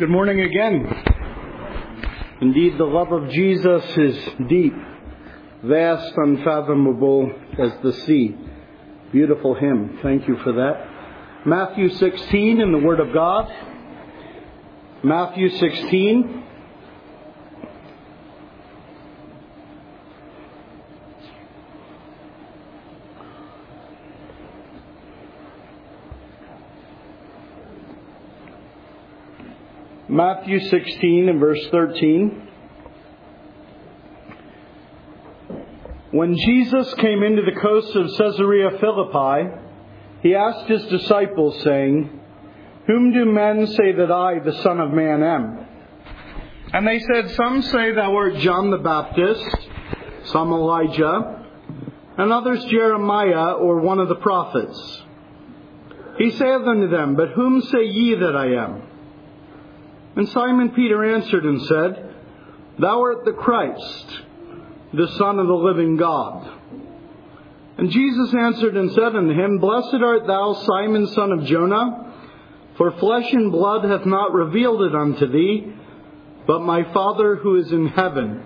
Good morning again. Indeed, the love of Jesus is deep, vast, unfathomable as the sea. Beautiful hymn. Thank you for that. Matthew 16 in the Word of God. Matthew 16. Matthew 16 and verse 13. When Jesus came into the coast of Caesarea Philippi, he asked his disciples, saying, "Whom do men say that I, the Son of Man, am?" And they said, "Some say thou art John the Baptist, some Elijah, and others Jeremiah or one of the prophets." He saith unto them, "But whom say ye that I am?" And Simon Peter answered and said, "Thou art the Christ, the Son of the living God." And Jesus answered and said unto him, "Blessed art thou, Simon, son of Jonah, for flesh and blood hath not revealed it unto thee, but my Father who is in heaven.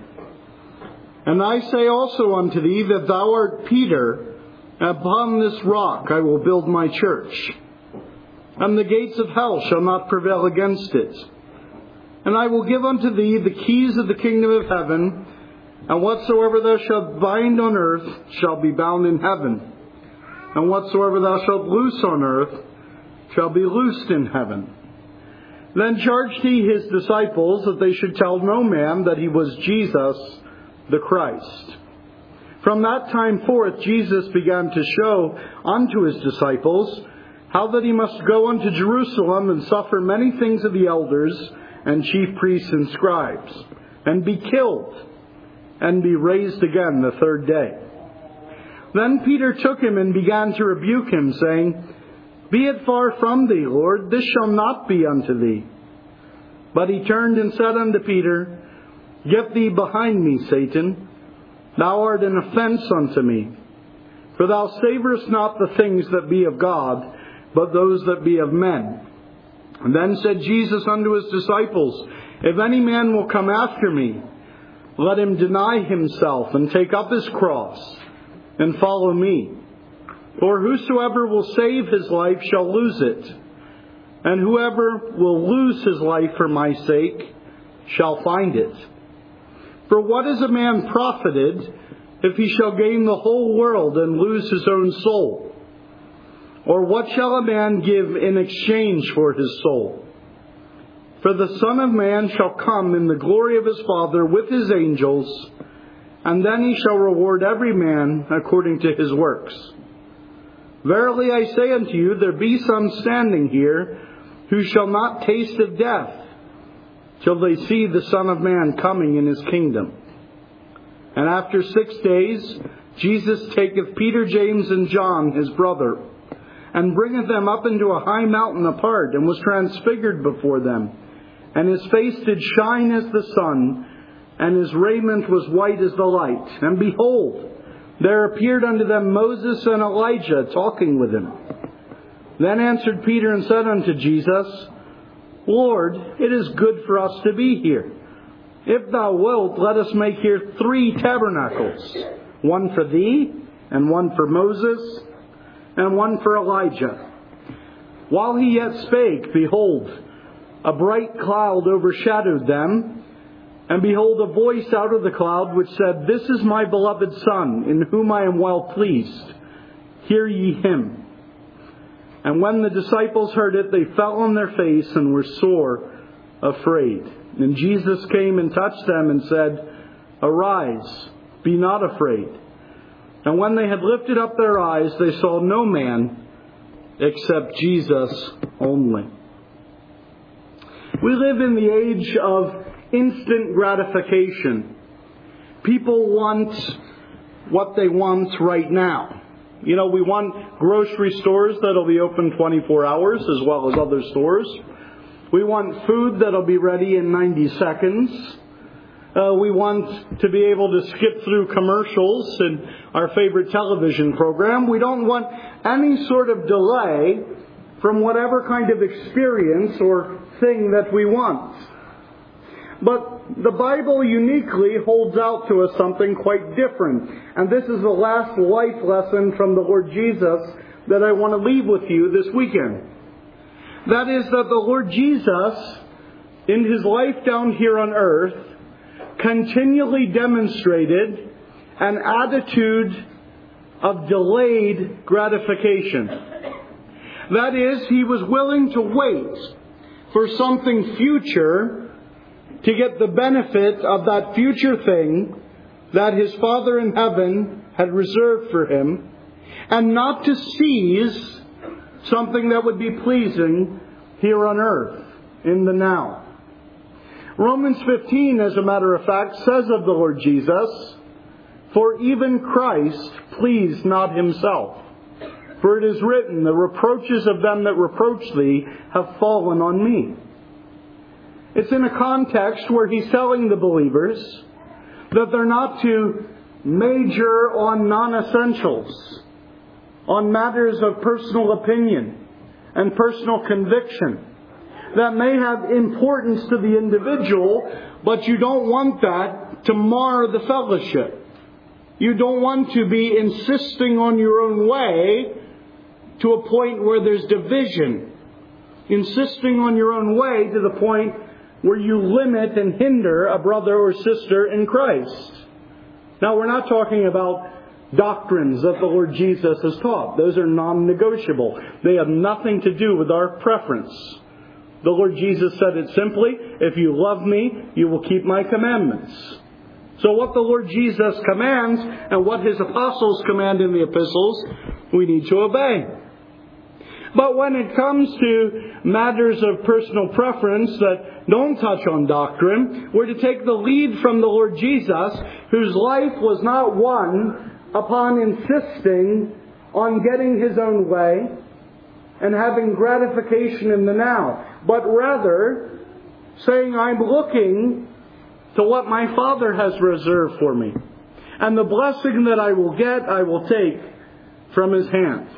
And I say also unto thee that thou art Peter, and upon this rock I will build my church, and the gates of hell shall not prevail against it. And I will give unto thee the keys of the kingdom of heaven, and whatsoever thou shalt bind on earth shall be bound in heaven, and whatsoever thou shalt loose on earth shall be loosed in heaven." Then charged he his disciples that they should tell no man that he was Jesus the Christ. From that time forth Jesus began to show unto his disciples how that he must go unto Jerusalem and suffer many things of the elders and chief priests and scribes, and be killed, and be raised again the third day. Then Peter took him and began to rebuke him, saying, "Be it far from thee, Lord, this shall not be unto thee." But he turned and said unto Peter, "Get thee behind me, Satan. Thou art an offense unto me. For thou savorest not the things that be of God, but those that be of men." And then said Jesus unto his disciples, "If any man will come after me, let him deny himself and take up his cross and follow me. For whosoever will save his life shall lose it, and whoever will lose his life for my sake shall find it. For what is a man profited if he shall gain the whole world and lose his own soul? Or what shall a man give in exchange for his soul? For the Son of Man shall come in the glory of his Father with his angels, and then he shall reward every man according to his works. Verily I say unto you, there be some standing here who shall not taste of death till they see the Son of Man coming in his kingdom." And after 6 days Jesus taketh Peter, James, and John his brother, and bringeth them up into a high mountain apart, and was transfigured before them. And his face did shine as the sun, and his raiment was white as the light. And behold, there appeared unto them Moses and Elijah talking with him. Then answered Peter and said unto Jesus, "Lord, it is good for us to be here. If thou wilt, let us make here 3 tabernacles, one for thee, and one for Moses, and one for Elijah." While he yet spake, behold, a bright cloud overshadowed them, and behold, a voice out of the cloud which said, "This is my beloved Son, in whom I am well pleased. Hear ye him." And when the disciples heard it, they fell on their face and were sore afraid. And Jesus came and touched them and said, "Arise, be not afraid." And when they had lifted up their eyes, they saw no man except Jesus only. We live in the age of instant gratification. People want what they want right now. We want grocery stores that'll be open 24 hours as well as other stores. We want food that'll be ready in 90 seconds. We want to be able to skip through commercials in our favorite television program. We don't want any sort of delay from whatever kind of experience or thing that we want. But the Bible uniquely holds out to us something quite different. And this is the last life lesson from the Lord Jesus that I want to leave with you this weekend. That is that the Lord Jesus, in His life down here on earth, continually demonstrated an attitude of delayed gratification. That is, He was willing to wait for something future to get the benefit of that future thing that His Father in heaven had reserved for Him, and not to seize something that would be pleasing here on earth, in the now. Romans 15, as a matter of fact, says of the Lord Jesus, "For even Christ pleased not Himself. For it is written, the reproaches of them that reproach thee have fallen on me." It's in a context where He's telling the believers that they're not to major on non-essentials, on matters of personal opinion and personal conviction that may have importance to the individual, but you don't want that to mar the fellowship. You don't want to be insisting on your own way to a point where there's division. Insisting on your own way to the point where you limit and hinder a brother or sister in Christ. Now, we're not talking about doctrines that the Lord Jesus has taught. Those are non-negotiable. They have nothing to do with our preference. The Lord Jesus said it simply, "If you love me, you will keep my commandments." So what the Lord Jesus commands and what His apostles command in the epistles, we need to obey. But when it comes to matters of personal preference that don't touch on doctrine, we're to take the lead from the Lord Jesus, whose life was not one upon insisting on getting His own way and having gratification in the now, but rather saying, "I'm looking to what my Father has reserved for me. And the blessing that I will get, I will take from His hand."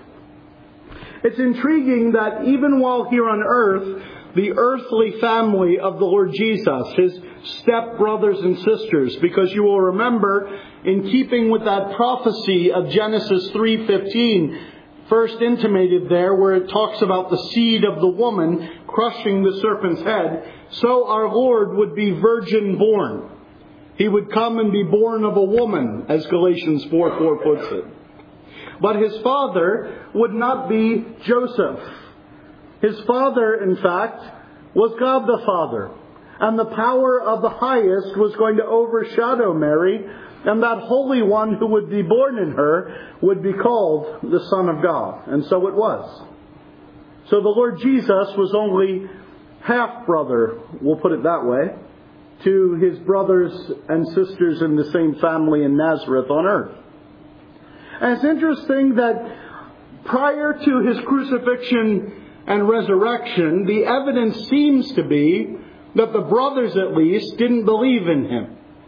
It's intriguing that even while here on earth, the earthly family of the Lord Jesus, His step-brothers and sisters, because you will remember, in keeping with that prophecy of Genesis 3:15, first intimated there, where it talks about the seed of the woman crushing the serpent's head, so our Lord would be virgin born. He would come and be born of a woman, as Galatians 4:4 puts it. But His father would not be Joseph. His father, in fact, was God the Father. And the power of the highest was going to overshadow Mary, and that Holy One who would be born in her would be called the Son of God. And so it was. So the Lord Jesus was only half-brother, we'll put it that way, to His brothers and sisters in the same family in Nazareth on earth. And it's interesting that prior to His crucifixion and resurrection, the evidence seems to be that the brothers, at least, didn't believe in Him.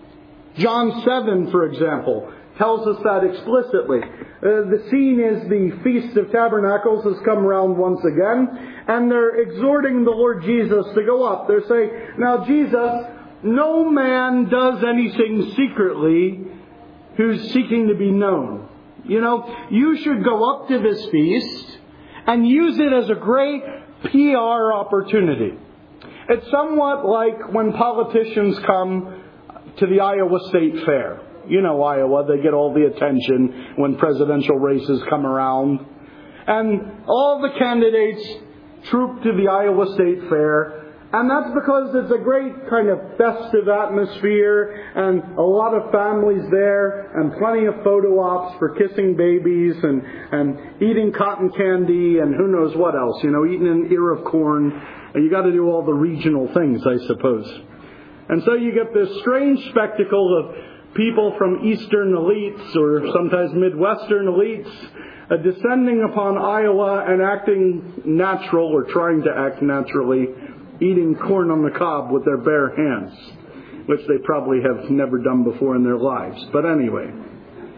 John 7, for example, tells us that explicitly. The scene is the Feast of Tabernacles has come around once again, and they're exhorting the Lord Jesus to go up. They're saying, "Now, Jesus, no man does anything secretly who's seeking to be known. You know, you should go up to this feast and use it as a great PR opportunity." It's somewhat like when politicians come to the Iowa State Fair. You know Iowa, they get all the attention when presidential races come around. And all the candidates troop to the Iowa State Fair. And that's because it's a great kind of festive atmosphere and a lot of families there and plenty of photo ops for kissing babies and eating cotton candy and who knows what else. You know, eating an ear of corn. You got to do all the regional things, I suppose. And so you get this strange spectacle of people from Eastern elites or sometimes Midwestern elites descending upon Iowa and acting natural or trying to act naturally, eating corn on the cob with their bare hands, which they probably have never done before in their lives. But anyway,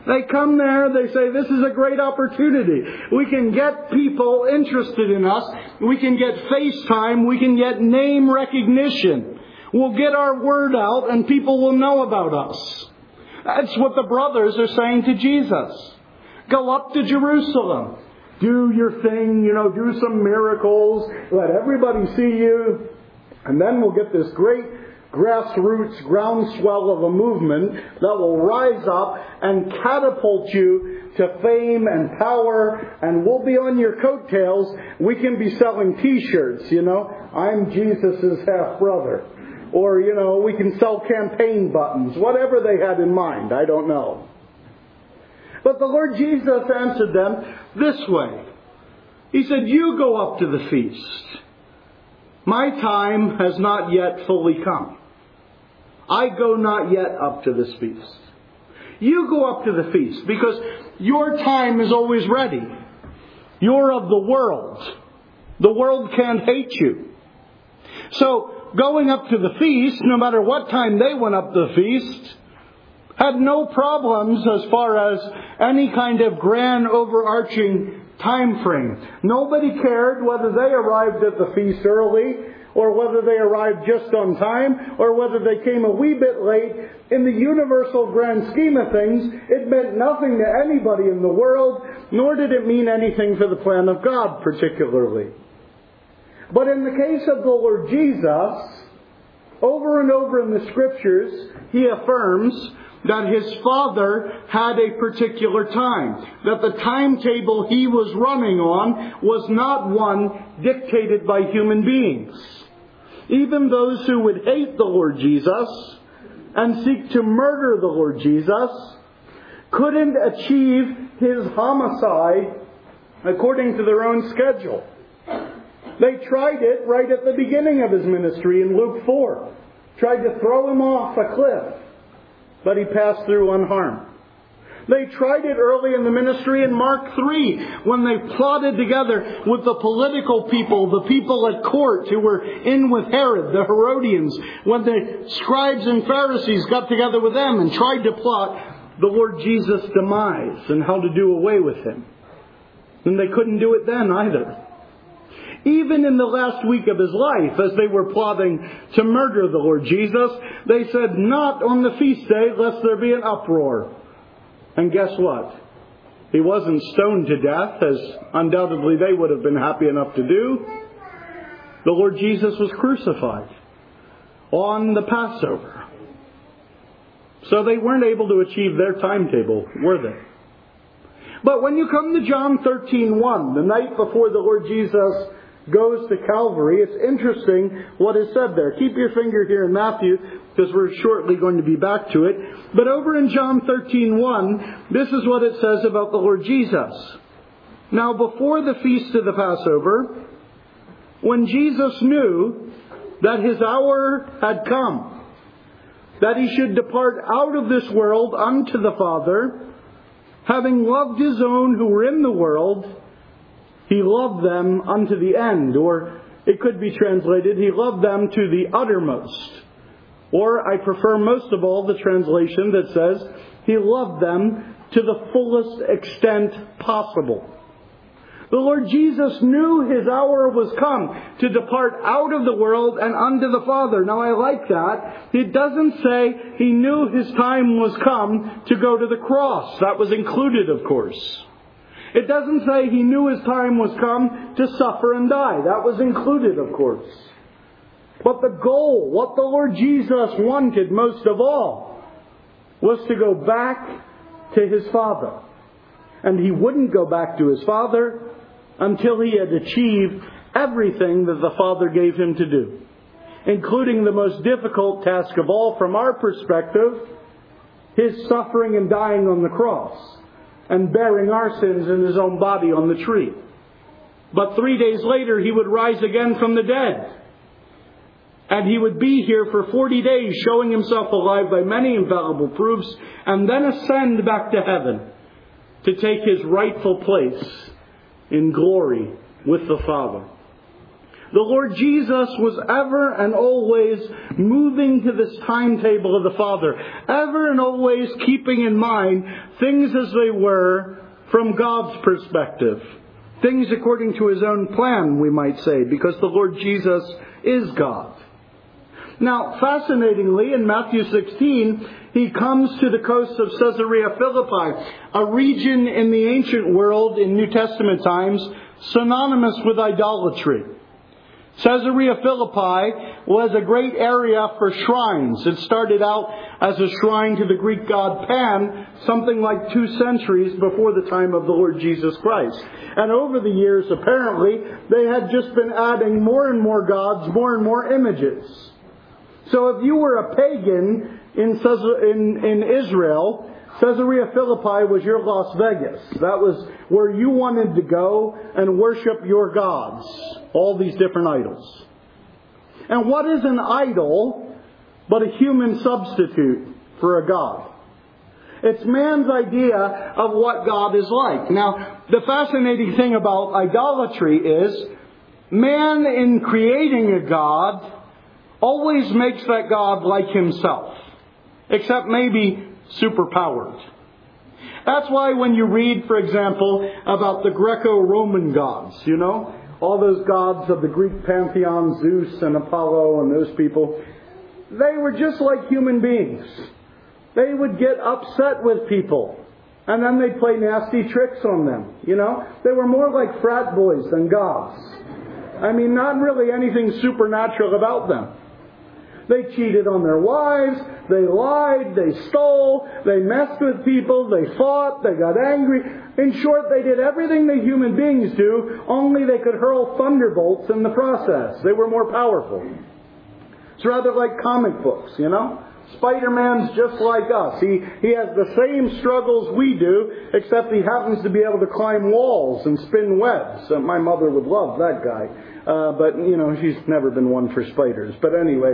They come there, they say, this is a great opportunity. We can get people interested in us. We can get FaceTime. We can get name recognition. We'll get our word out and people will know about us. That's what the brothers are saying to Jesus. Go up to Jerusalem. Do your thing, do some miracles. Let everybody see you. And then we'll get this great grassroots groundswell of a movement that will rise up and catapult you to fame and power, and we'll be on your coattails. We can be selling t-shirts, I'm Jesus' half-brother. Or, we can sell campaign buttons. Whatever they had in mind, I don't know. But the Lord Jesus answered them this way. He said, you go up to the feast. My time has not yet fully come. I go not yet up to this feast. You go up to the feast because your time is always ready. You're of the world. The world can't hate you. So going up to the feast, no matter what time they went up to the feast, had no problems as far as any kind of grand overarching time frame. Nobody cared whether they arrived at the feast early or whether they arrived just on time or whether they came a wee bit late. In the universal grand scheme of things, it meant nothing to anybody in the world, nor did it mean anything for the plan of God particularly. But in the case of the Lord Jesus, over and over in the Scriptures, He affirms that His Father had a particular time. That the timetable He was running on was not one dictated by human beings. Even those who would hate the Lord Jesus and seek to murder the Lord Jesus couldn't achieve His homicide according to their own schedule. They tried it right at the beginning of His ministry in Luke 4. Tried to throw Him off a cliff, but He passed through unharmed. They tried it early in the ministry in Mark 3, when they plotted together with the political people, the people at court who were in with Herod, the Herodians, when the scribes and Pharisees got together with them and tried to plot the Lord Jesus' demise and how to do away with Him. And they couldn't do it then either. Even in the last week of His life, as they were plotting to murder the Lord Jesus, they said, not on the feast day, lest there be an uproar. And guess what? He wasn't stoned to death, as undoubtedly they would have been happy enough to do. The Lord Jesus was crucified on the Passover. So they weren't able to achieve their timetable, were they? But when you come to John 13:1, the night before the Lord Jesus goes to Calvary, it's interesting what is said there. Keep your finger here in Matthew, because we're shortly going to be back to it. But over in John 13:1, this is what it says about the Lord Jesus. Now before the feast of the Passover, when Jesus knew that His hour had come, that He should depart out of this world unto the Father, having loved His own who were in the world, He loved them unto the end. Or it could be translated, He loved them to the uttermost. Or I prefer most of all the translation that says, He loved them to the fullest extent possible. The Lord Jesus knew His hour was come to depart out of the world and unto the Father. Now I like that. It doesn't say He knew His time was come to go to the cross. That was included, of course. It doesn't say He knew His time was come to suffer and die. That was included, of course. But the goal, what the Lord Jesus wanted most of all, was to go back to His Father. And He wouldn't go back to His Father until He had achieved everything that the Father gave Him to do, including the most difficult task of all from our perspective, His suffering and dying on the cross and bearing our sins in His own body on the tree. But 3 days later, He would rise again from the dead. And He would be here for 40 days, showing Himself alive by many infallible proofs, and then ascend back to heaven to take His rightful place in glory with the Father. The Lord Jesus was ever and always moving to this timetable of the Father, ever and always keeping in mind things as they were from God's perspective. Things according to His own plan, we might say, because the Lord Jesus is God. Now, fascinatingly, in Matthew 16, He comes to the coast of Caesarea Philippi, a region in the ancient world in New Testament times synonymous with idolatry. Caesarea Philippi was a great area for shrines. It started out as a shrine to the Greek god Pan, something like 2 centuries before the time of the Lord Jesus Christ. And over the years, apparently, they had just been adding more and more gods, more and more images. So if you were a pagan in Israel, Caesarea Philippi was your Las Vegas. That was where you wanted to go and worship your gods. All these different idols. And what is an idol but a human substitute for a god? It's man's idea of what God is like. Now, the fascinating thing about idolatry is man, in creating a god, always makes that god like himself. Except maybe superpowered. That's why when you read, for example, about the Greco-Roman gods, all those gods of the Greek pantheon, Zeus and Apollo and those people, they were just like human beings. They would get upset with people. And then they'd play nasty tricks on them. They were more like frat boys than gods. I mean, not really anything supernatural about them. They cheated on their wives, they lied, they stole, they messed with people, they fought, they got angry. In short, they did everything that human beings do, only they could hurl thunderbolts in the process. They were more powerful. It's rather like comic books, Spider-Man's just like us. He has the same struggles we do, except he happens to be able to climb walls and spin webs. My mother would love that guy. But, she's never been one for spiders. But anyway,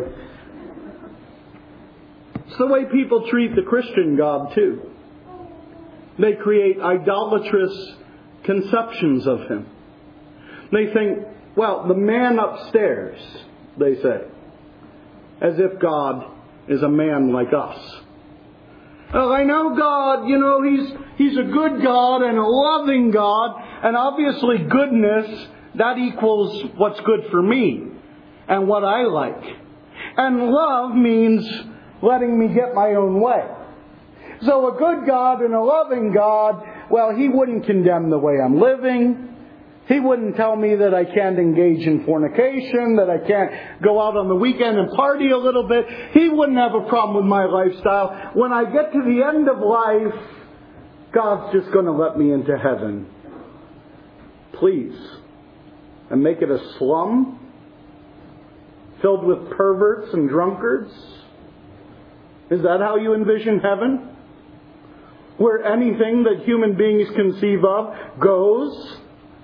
it's the way people treat the Christian God, too. They create idolatrous conceptions of Him. They think, well, the man upstairs, they say, as if God is a man like us. Well, I know God, He's a good God and a loving God, and obviously goodness, that equals what's good for me and what I like. And love means letting me get my own way. So a good God and a loving God, well, He wouldn't condemn the way I'm living. He wouldn't tell me that I can't engage in fornication, that I can't go out on the weekend and party a little bit. He wouldn't have a problem with my lifestyle. When I get to the end of life, God's just going to let me into heaven. Please. And make it a slum filled with perverts and drunkards? Is that how you envision heaven? Where anything that human beings conceive of goes?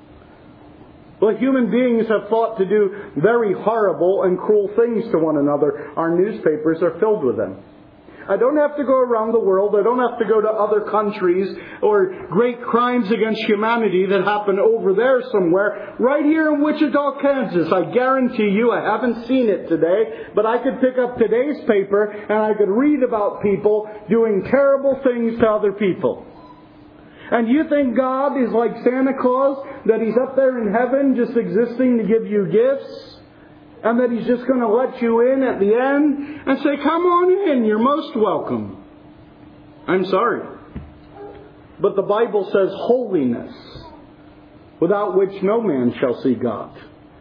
Well, human beings have thought to do very horrible and cruel things to one another. Our newspapers are filled with them. I don't have to go around the world. I don't have to go to other countries or great crimes against humanity that happen over there somewhere. Right here in Wichita, Kansas, I guarantee you, I haven't seen it today, but I could pick up today's paper and I could read about people doing terrible things to other people. And you think God is like Santa Claus, that He's up there in heaven just existing to give you gifts? And that He's just going to let you in at the end and say, come on in, you're most welcome. I'm sorry. But the Bible says holiness, without which no man shall see God.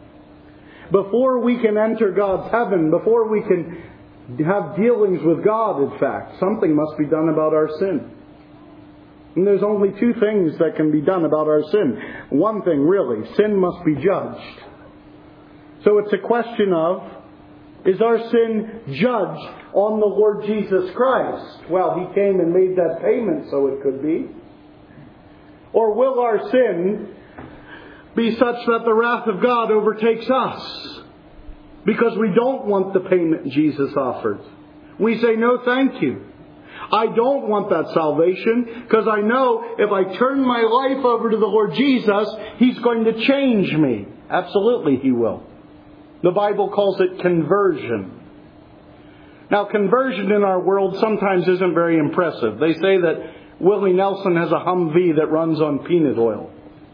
Before we can enter God's heaven, before we can have dealings with God, in fact, something must be done about our sin. And there's only 2 things that can be done about our sin. One thing, really, sin must be judged. So it's a question of, is our sin judged on the Lord Jesus Christ? Well, He came and made that payment, so it could be. Or will our sin be such that the wrath of God overtakes us? Because we don't want the payment Jesus offered. We say, no, thank you. I don't want that salvation, because I know if I turn my life over to the Lord Jesus, He's going to change me. Absolutely, He will. The Bible calls it conversion. Now, conversion in our world sometimes isn't very impressive. They say that Willie Nelson has a Humvee that runs on peanut oil.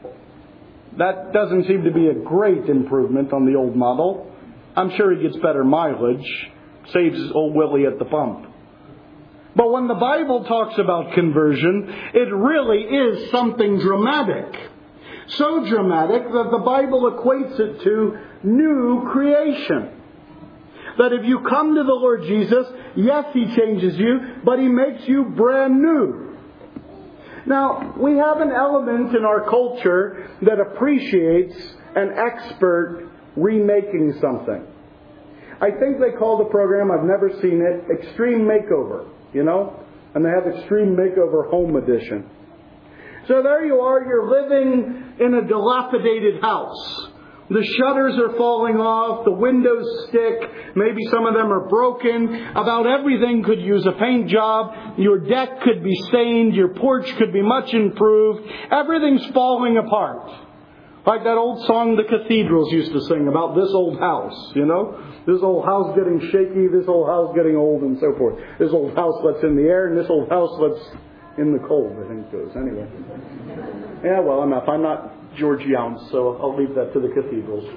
That doesn't seem to be a great improvement on the old model. I'm sure he gets better mileage, saves old Willie at the pump. But when the Bible talks about conversion, it really is something dramatic. So dramatic that the Bible equates it to new creation. That if you come to the Lord Jesus, yes, He changes you, but He makes you brand new. Now, we have an element in our culture that appreciates an expert remaking something. I think they call the program, I've never seen it, Extreme Makeover, and they have Extreme Makeover Home Edition. So there you are, you're living in a dilapidated house. The shutters are falling off, the windows stick, maybe some of them are broken. About everything could use a paint job. Your deck could be stained, your porch could be much improved. Everything's falling apart. Like that old song the cathedrals used to sing about this old house, This old house getting shaky, this old house getting old, and so forth. This old house lets in the air, and this old house lets in the cold, I think it goes. Anyway. Yeah, well, I'm not George Younce, so I'll leave that to the cathedrals.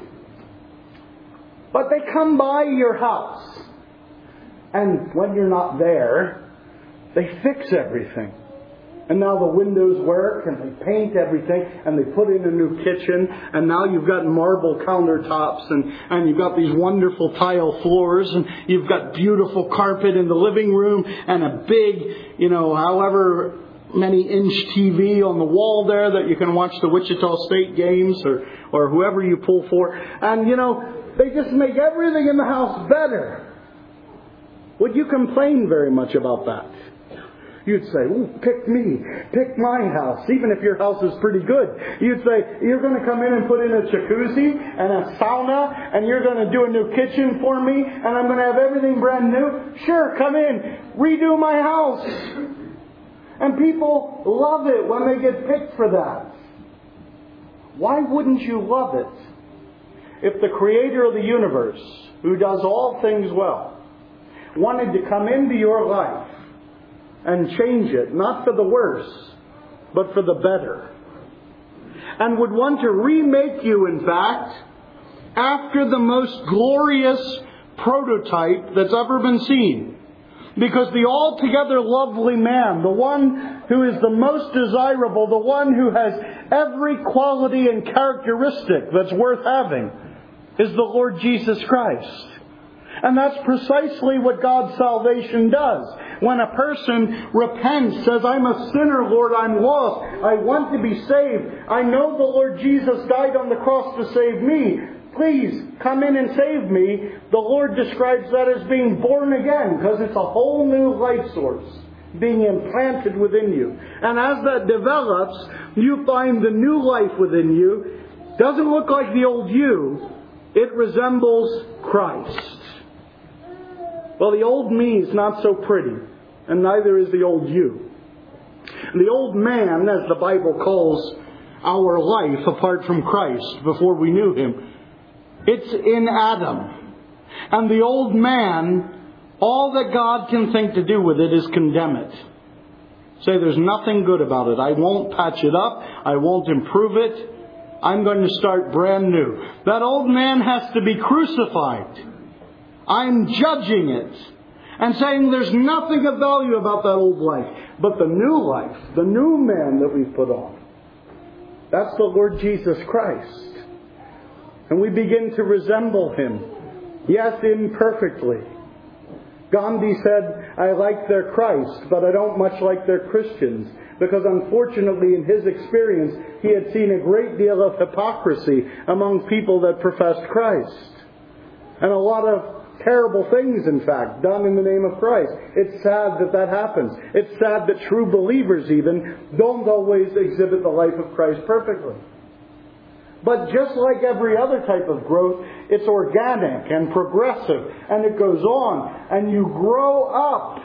But they come by your house. And when you're not there, they fix everything. And now the windows work, and they paint everything, and they put in a new kitchen, and now you've got marble countertops, and you've got these wonderful tile floors, and you've got beautiful carpet in the living room, and a big, however many inch TV on the wall there that you can watch the Wichita State games or whoever you pull for. And, they just make everything in the house better. Would you complain very much about that? You'd say, pick me, pick my house, even if your house is pretty good. You'd say, you're going to come in and put in a jacuzzi and a sauna, and you're going to do a new kitchen for me, and I'm going to have everything brand new. Sure, come in, redo my house. And people love it when they get picked for that. Why wouldn't you love it if the Creator of the universe, who does all things well, wanted to come into your life and change it, not for the worse, but for the better? And would want to remake you, in fact, after the most glorious prototype that's ever been seen. Because the altogether lovely man, the one who is the most desirable, the one who has every quality and characteristic that's worth having, is the Lord Jesus Christ. And that's precisely what God's salvation does. When a person repents, says, I'm a sinner, Lord, I'm lost, I want to be saved, I know the Lord Jesus died on the cross to save me, please come in and save me. The Lord describes that as being born again, because it's a whole new life source being implanted within you. And as that develops, you find the new life within you doesn't look like the old you. It resembles Christ. Well, the old me is not so pretty, and neither is the old you. The old man, as the Bible calls our life apart from Christ before we knew Him, it's in Adam. And the old man, all that God can think to do with it is condemn it. Say there's nothing good about it. I won't patch it up. I won't improve it. I'm going to start brand new. That old man has to be crucified. I'm judging it and saying there's nothing of value about that old life. But the new life, the new man that we've put on, that's the Lord Jesus Christ. And we begin to resemble Him. Yes, imperfectly. Gandhi said, I like their Christ, but I don't much like their Christians. Because unfortunately, in his experience, he had seen a great deal of hypocrisy among people that professed Christ. And a lot of terrible things, in fact, done in the name of Christ. It's sad that that happens. It's sad that true believers even don't always exhibit the life of Christ perfectly. But just like every other type of growth, it's organic and progressive, and it goes on, and you grow up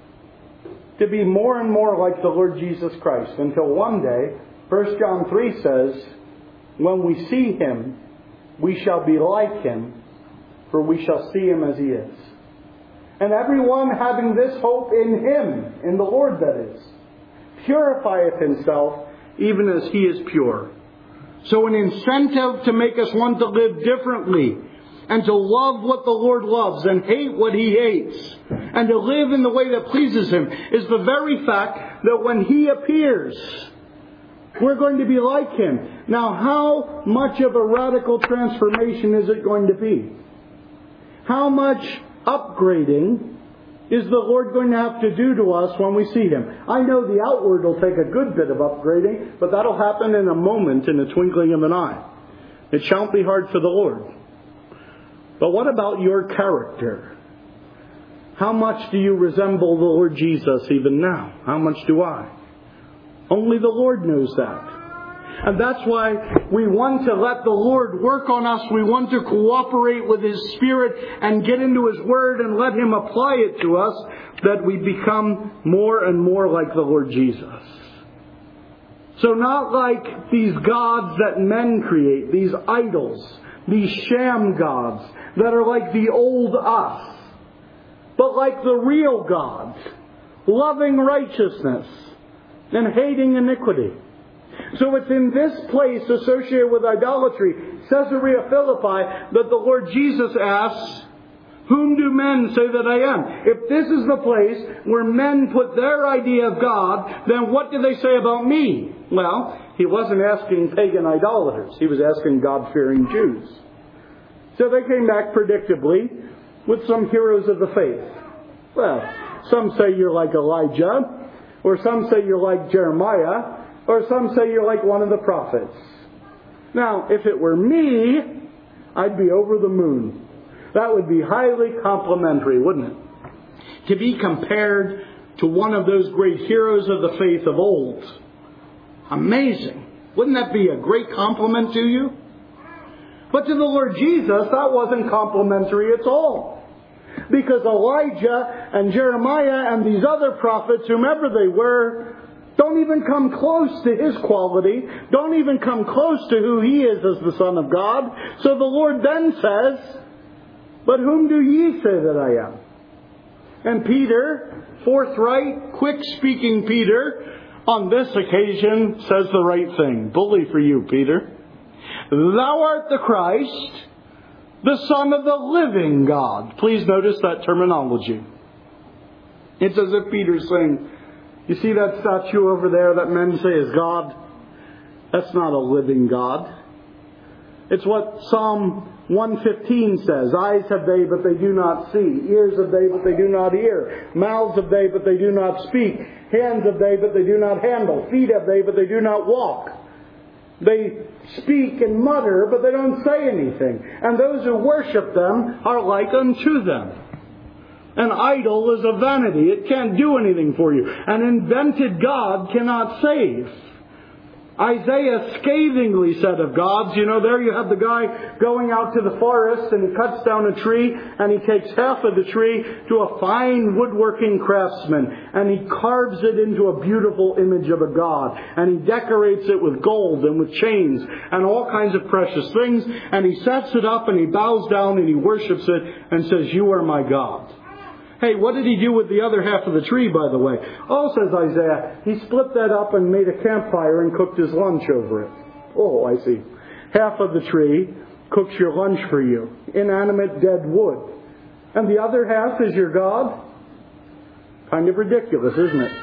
to be more and more like the Lord Jesus Christ, until one day, 1 John 3 says, when we see Him, we shall be like Him, for we shall see Him as He is. And everyone having this hope in Him, in the Lord that is, purifieth himself even as He is pure. So an incentive to make us want to live differently and to love what the Lord loves and hate what He hates and to live in the way that pleases Him is the very fact that when He appears, we're going to be like Him. Now, how much of a radical transformation is it going to be? How much upgrading is the Lord going to have to do to us when we see Him? I know the outward will take a good bit of upgrading, but that'll happen in a moment, in the twinkling of an eye. It shan't be hard for the Lord. But what about your character? How much do you resemble the Lord Jesus even now? How much do I? Only the Lord knows that. And that's why we want to let the Lord work on us. We want to cooperate with His Spirit and get into His Word and let Him apply it to us, that we become more and more like the Lord Jesus. So not like these gods that men create, these idols, these sham gods that are like the old us, but like the real God, loving righteousness and hating iniquity. So it's in this place associated with idolatry, Caesarea Philippi, that the Lord Jesus asks, whom do men say that I am? If this is the place where men put their idea of God, then what do they say about me? Well, He wasn't asking pagan idolaters. He was asking God-fearing Jews. So they came back predictably with some heroes of the faith. Well, some say you're like Elijah, or some say you're like Jeremiah, or some say you're like one of the prophets. Now, if it were me, I'd be over the moon. That would be highly complimentary, wouldn't it? To be compared to one of those great heroes of the faith of old. Amazing. Wouldn't that be a great compliment to you? But to the Lord Jesus, that wasn't complimentary at all. Because Elijah and Jeremiah and these other prophets, whomever they were, don't even come close to His quality, don't even come close to who He is as the Son of God. So the Lord then says, but whom do ye say that I am? And Peter, forthright, quick-speaking Peter, on this occasion says the right thing. Bully for you, Peter. Thou art the Christ, the Son of the living God. Please notice that terminology. It's as if Peter's saying, you see that statue over there that men say is God? That's not a living God. It's what Psalm 115 says. Eyes have they, but they do not see. Ears have they, but they do not hear. Mouths have they, but they do not speak. Hands have they, but they do not handle. Feet have they, but they do not walk. They speak and mutter, but they don't say anything. And those who worship them are like unto them. An idol is a vanity. It can't do anything for you. An invented God cannot save. Isaiah scathingly said of gods, there you have the guy going out to the forest and he cuts down a tree and he takes half of the tree to a fine woodworking craftsman and he carves it into a beautiful image of a god and he decorates it with gold and with chains and all kinds of precious things and he sets it up and he bows down and he worships it and says, you are my God. Hey, what did he do with the other half of the tree, by the way? Oh, says Isaiah, he split that up and made a campfire and cooked his lunch over it. Oh, I see. Half of the tree cooks your lunch for you. Inanimate dead wood. And the other half is your God? Kind of ridiculous, isn't it?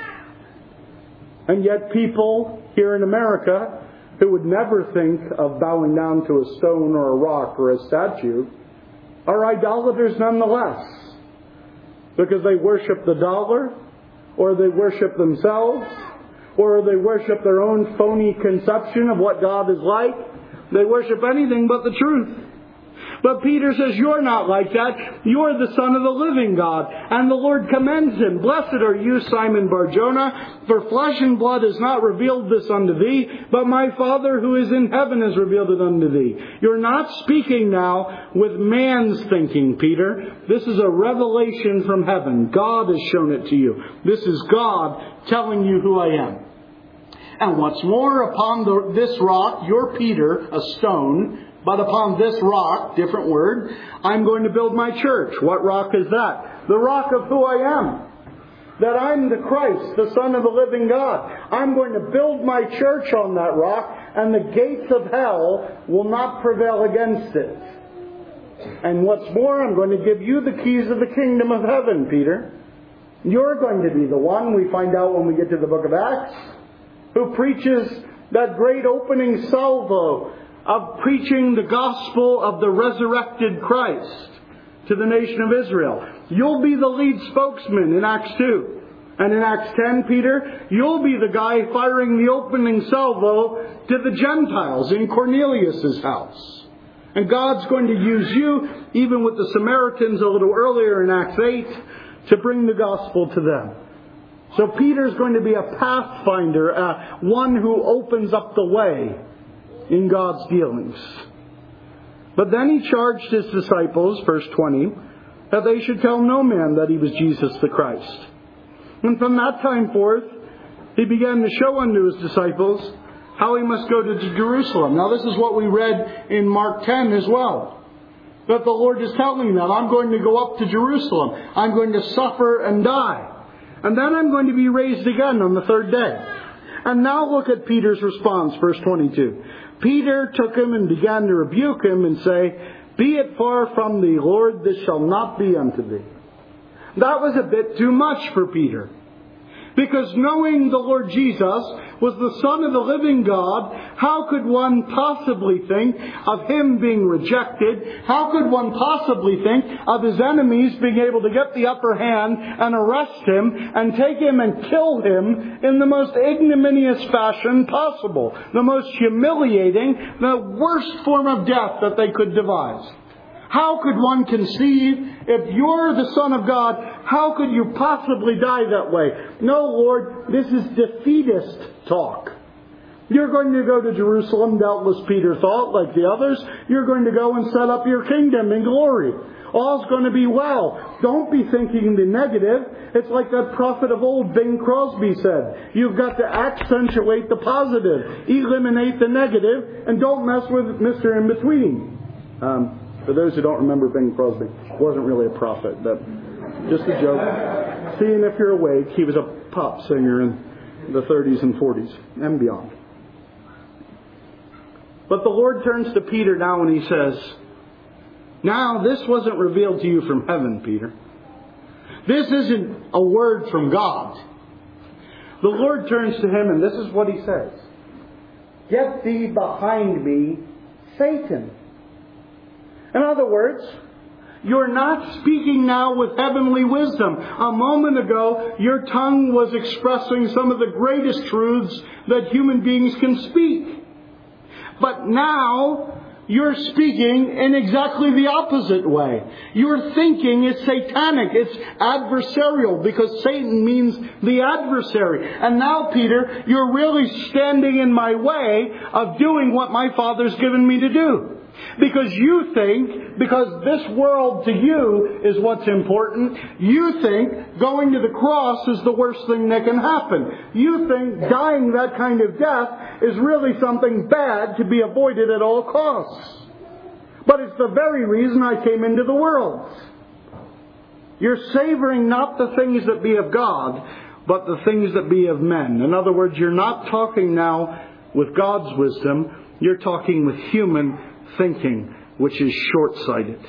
And yet people here in America who would never think of bowing down to a stone or a rock or a statue are idolaters nonetheless. Because they worship the dollar, or they worship themselves, or they worship their own phony conception of what God is like. They worship anything but the truth. But Peter says, you're not like that. You're the Son of the living God. And the Lord commends him. Blessed are you, Simon Bar-Jonah, for flesh and blood has not revealed this unto thee, but my Father who is in heaven has revealed it unto thee. You're not speaking now with man's thinking, Peter. This is a revelation from heaven. God has shown it to you. This is God telling you who I am. And what's more, upon this rock, you're Peter, a stone, But upon this rock, different word, I'm going to build my church. What rock is that? The rock of who I am. That I'm the Christ, the Son of the living God. I'm going to build my church on that rock, and the gates of hell will not prevail against it. And what's more, I'm going to give you the keys of the kingdom of heaven, Peter. You're going to be the one, we find out when we get to the book of Acts, who preaches that great opening salvo of preaching the gospel of the resurrected Christ to the nation of Israel. You'll be the lead spokesman in Acts 2. And in Acts 10, Peter, you'll be the guy firing the opening salvo to the Gentiles in Cornelius' house. And God's going to use you, even with the Samaritans a little earlier in Acts 8, to bring the gospel to them. So Peter's going to be a pathfinder, one who opens up the way in God's dealings. But then he charged his disciples, verse 20, that they should tell no man that he was Jesus the Christ. And from that time forth, he began to show unto his disciples how he must go to Jerusalem. Now this is what we read in Mark 10 as well. That the Lord is telling them, I'm going to go up to Jerusalem. I'm going to suffer and die. And then I'm going to be raised again on the third day. And now look at Peter's response, verse 22. Peter took him and began to rebuke him and say, Be it far from thee, Lord, this shall not be unto thee. That was a bit too much for Peter. Because knowing the Lord Jesus was the Son of the living God, how could one possibly think of Him being rejected? How could one possibly think of His enemies being able to get the upper hand and arrest Him and take Him and kill Him in the most ignominious fashion possible? The most humiliating, the worst form of death that they could devise. How could one conceive, if you're the Son of God, how could you possibly die that way? No, Lord, this is defeatist talk. You're going to go to Jerusalem, doubtless Peter thought, like the others. You're going to go and set up your kingdom in glory. All's going to be well. Don't be thinking the negative. It's like that prophet of old, Bing Crosby, said. You've got to accentuate the positive, eliminate the negative, and don't mess with Mr. In-Between. For those who don't remember Bing Crosby, wasn't really a prophet, but just a joke. Seeing if you're awake, he was a pop singer in the 30s and 40s and beyond. But the Lord turns to Peter now and he says, Now this wasn't revealed to you from heaven, Peter. This isn't a word from God. The Lord turns to him and this is what he says. Get thee behind me, Satan. In other words, you're not speaking now with heavenly wisdom. A moment ago, your tongue was expressing some of the greatest truths that human beings can speak. But now, you're speaking in exactly the opposite way. Your thinking is satanic. It's adversarial because Satan means the adversary. And now, Peter, you're really standing in my way of doing what my Father's given me to do. Because you think, because this world to you is what's important, you think going to the cross is the worst thing that can happen. You think dying that kind of death is really something bad to be avoided at all costs. But it's the very reason I came into the world. You're savoring not the things that be of God, but the things that be of men. In other words, you're not talking now with God's wisdom, you're talking with human thinking, which is short-sighted.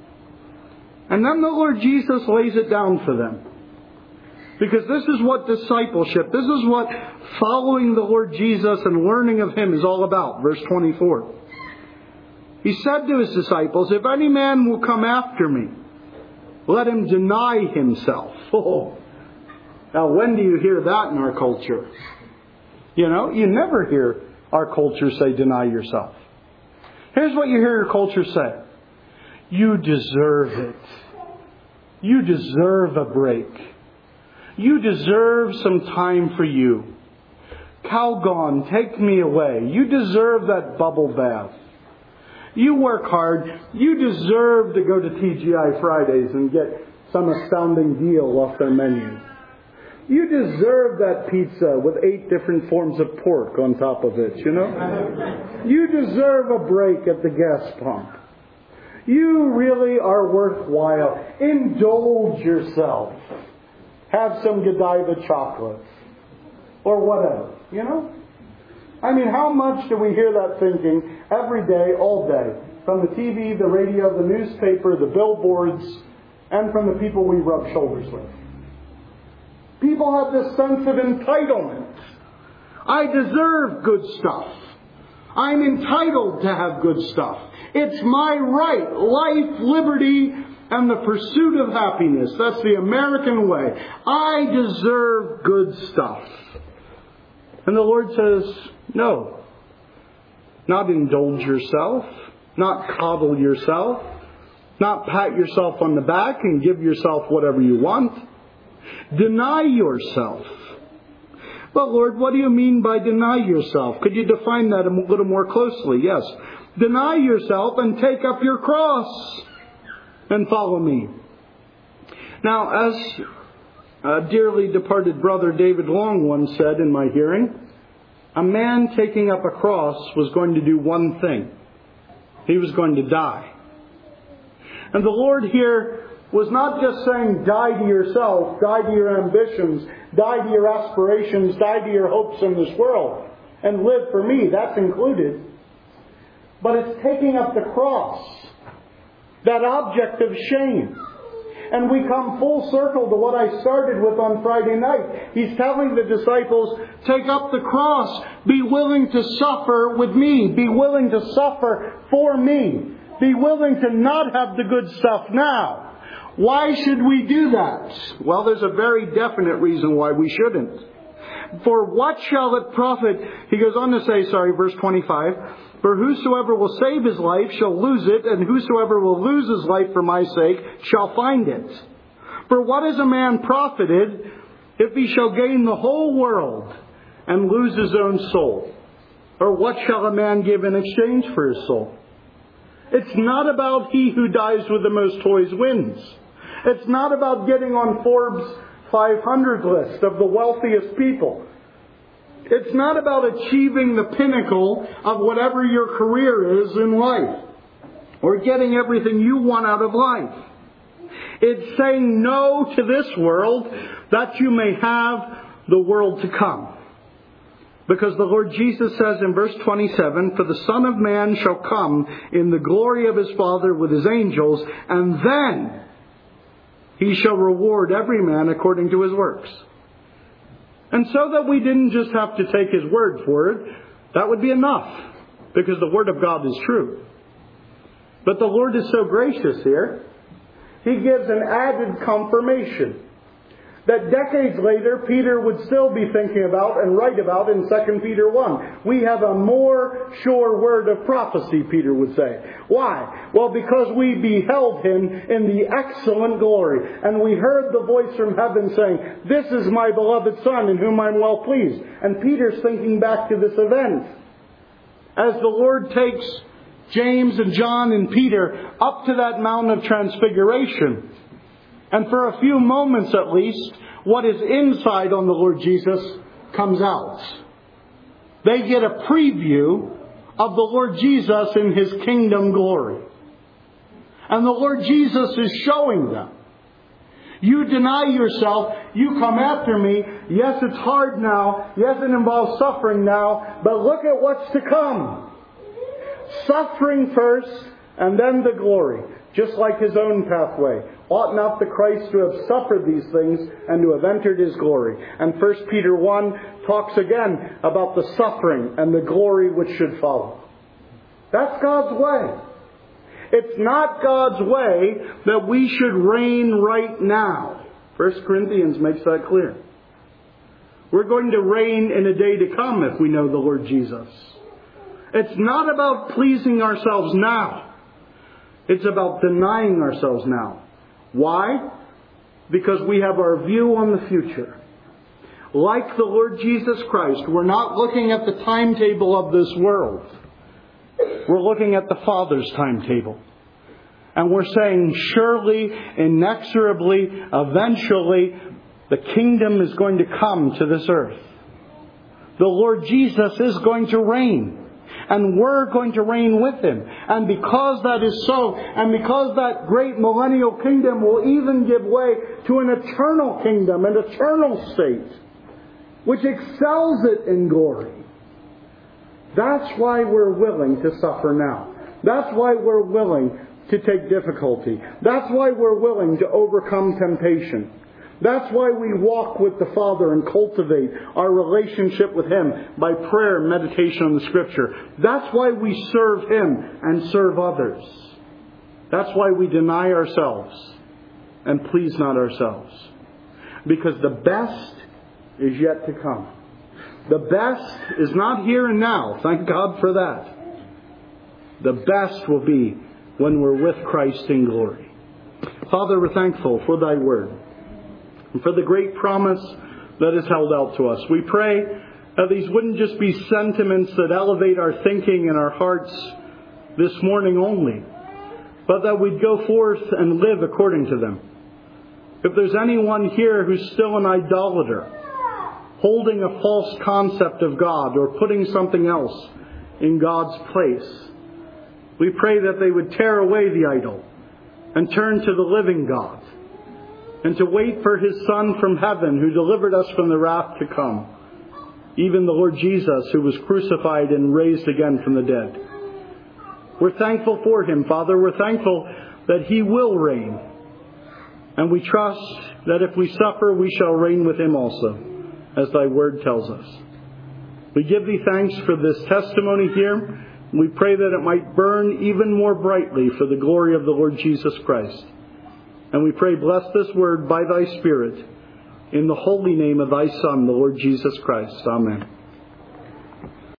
And then the Lord Jesus lays it down for them. Because this is what discipleship, this is what following the Lord Jesus and learning of Him is all about. Verse 24. He said to His disciples, If any man will come after me, let him deny himself. Oh. Now when do you hear that in our culture? You know, you never hear our culture say deny yourself. Here's what you hear your culture say. You deserve it. You deserve a break. You deserve some time for you. Calgon, take me away. You deserve that bubble bath. You work hard. You deserve to go to TGI Fridays and get some astounding deal off their menu. You deserve that pizza with 8 different forms of pork on top of it, you know? You deserve a break at the gas pump. You really are worthwhile. Indulge yourself. Have some Godiva chocolates. Or whatever, you know? I mean, how much do we hear that thinking every day, all day? From the TV, the radio, the newspaper, the billboards, and from the people we rub shoulders with. People have this sense of entitlement. I deserve good stuff. I'm entitled to have good stuff. It's my right. Life, liberty, and the pursuit of happiness. That's the American way. I deserve good stuff. And the Lord says, no. Not indulge yourself. Not coddle yourself. Not pat yourself on the back and give yourself whatever you want. Deny yourself. But Lord, what do you mean by deny yourself? Could you define that a little more closely? Yes. Deny yourself and take up your cross and follow me. Now, as a dearly departed brother David Long once said in my hearing, a man taking up a cross was going to do one thing. He was going to die. And the Lord here was not just saying, die to yourself, die to your ambitions, die to your aspirations, die to your hopes in this world, and live for me. That's included. But it's taking up the cross, that object of shame. And we come full circle to what I started with on Friday night. He's telling the disciples, take up the cross, be willing to suffer with me, be willing to suffer for me, be willing to not have the good stuff now. Why should we do that? Well, there's a very definite reason why we shouldn't. For what shall it profit? He goes on to say, verse 25, for whosoever will save his life shall lose it, and whosoever will lose his life for my sake shall find it. For what is a man profited if he shall gain the whole world and lose his own soul? Or what shall a man give in exchange for his soul? It's not about he who dies with the most toys wins. It's not about getting on Forbes 500 list of the wealthiest people. It's not about achieving the pinnacle of whatever your career is in life, or getting everything you want out of life. It's saying no to this world that you may have the world to come. Because the Lord Jesus says in verse 27, for the Son of Man shall come in the glory of his Father with his angels, and then he shall reward every man according to his works. And so that we didn't just have to take his word for it, that would be enough, because the word of God is true. But the Lord is so gracious here, he gives an added confirmation that decades later Peter would still be thinking about and write about in 2 Peter 1. We have a more sure word of prophecy, Peter would say. Why? Well, because we beheld him in the excellent glory, and we heard the voice from heaven saying, this is my beloved Son in whom I'm well pleased. And Peter's thinking back to this event. As the Lord takes James and John and Peter up to that Mount of Transfiguration, and for a few moments at least, what is inside on the Lord Jesus comes out. They get a preview of the Lord Jesus in his kingdom glory. And the Lord Jesus is showing them. You deny yourself, you come after me. Yes, it's hard now. Yes, it involves suffering now. But look at what's to come. Suffering first, and then the glory. Just like his own pathway. Ought not the Christ to have suffered these things and to have entered his glory? And 1 Peter 1 talks again about the suffering and the glory which should follow. That's God's way. It's not God's way that we should reign right now. 1 Corinthians makes that clear. We're going to reign in a day to come if we know the Lord Jesus. It's not about pleasing ourselves now. It's about denying ourselves now. Why? Because we have our view on the future. Like the Lord Jesus Christ, we're not looking at the timetable of this world. We're looking at the Father's timetable. And we're saying, surely, inexorably, eventually, The kingdom is going to come to this earth. The Lord Jesus is going to reign. And we're going to reign with Him. And because that is so, and because that great millennial kingdom will even give way to an eternal kingdom, an eternal state, which excels it in glory, that's why we're willing to suffer now. That's why we're willing to take difficulty. That's why we're willing to overcome temptation. That's why we walk with the Father and cultivate our relationship with Him by prayer and meditation on the Scripture. That's why we serve Him and serve others. That's why we deny ourselves and please not ourselves. Because the best is yet to come. The best is not here and now. Thank God for that. The best will be when we're with Christ in glory. Father, we're thankful for Thy Word and for the great promise that is held out to us. We pray that these wouldn't just be sentiments that elevate our thinking and our hearts this morning only, but that we'd go forth and live according to them. If there's anyone here who's still an idolater, holding a false concept of God or putting something else in God's place, we pray that they would tear away the idol and turn to the living God, and to wait for His Son from heaven who delivered us from the wrath to come, even the Lord Jesus who was crucified and raised again from the dead. We're thankful for Him, Father. We're thankful that He will reign. And we trust that if we suffer, we shall reign with Him also, as Thy Word tells us. We give Thee thanks for this testimony here. We pray that it might burn even more brightly for the glory of the Lord Jesus Christ. And we pray, bless this word by Thy Spirit, in the holy name of Thy Son, the Lord Jesus Christ. Amen.